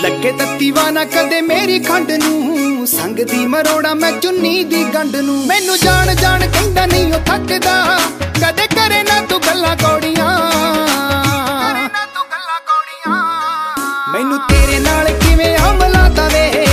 ਲੱਗੇ ਤੱਤੀਵਾ ਨਾ ਕਦੇ ਮੇਰੀ ਖੰਡ ਨੂੰ, ਸੰਗ ਦੀ ਮਰੋੜਾ ਮੈਂ ਚੁੰਨੀ ਦੀ ਗੰਢ ਨੂੰ। ਮੈਨੂੰ ਜਾਣ ਜਾਣ ਕਹਿੰਦਾ ਨਹੀਂ ਉਹ ਥੱਕਦਾ, ਕਦੇ ਕਰੇ ਨਾ ਤੂੰ ਗੱਲਾਂ ਕੌੜੀਆਂ। ਮੈਨੂੰ ਤੇਰੇ ਨਾਲ ਕਿਵੇਂ ਹਮਲਾ ਵੇ